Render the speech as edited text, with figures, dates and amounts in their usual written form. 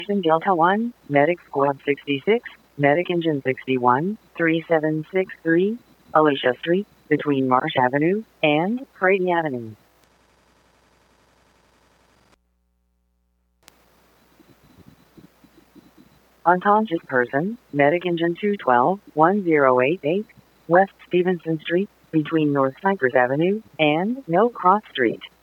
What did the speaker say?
Delta 1, Medic Squad 66, Medic Engine 61, 3763, Alicia Street, between Marsh Avenue and Frady Avenue. Unconscious person, Medic Engine 212, 1088, West Stevenson Street, between North Cypress Avenue and No Cross Street.